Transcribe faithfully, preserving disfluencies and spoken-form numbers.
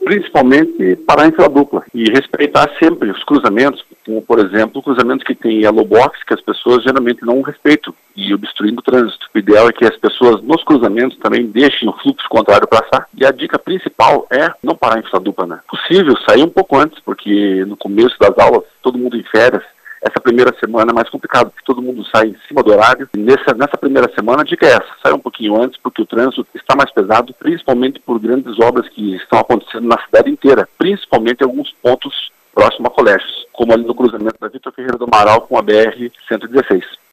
principalmente parar em fila dupla e respeitar sempre os cruzamentos, como, por exemplo, cruzamentos que tem yellow box, que as pessoas geralmente não respeitam e obstruindo o trânsito. O ideal é que as pessoas nos cruzamentos também deixem o fluxo contrário passar. E a dica principal é não parar em fila dupla, né? Possível sair um pouco antes, porque no começo das aulas, todo mundo em férias. Essa primeira semana é mais complicado, porque todo mundo sai em cima do horário. E nessa, nessa primeira semana, a dica é essa: sai um pouquinho antes, porque o trânsito está mais pesado, principalmente por grandes obras que estão acontecendo na cidade inteira, principalmente em alguns pontos próximos a colégios, como ali no cruzamento da Vitor Ferreira do Amaral com a B R cento e dezesseis.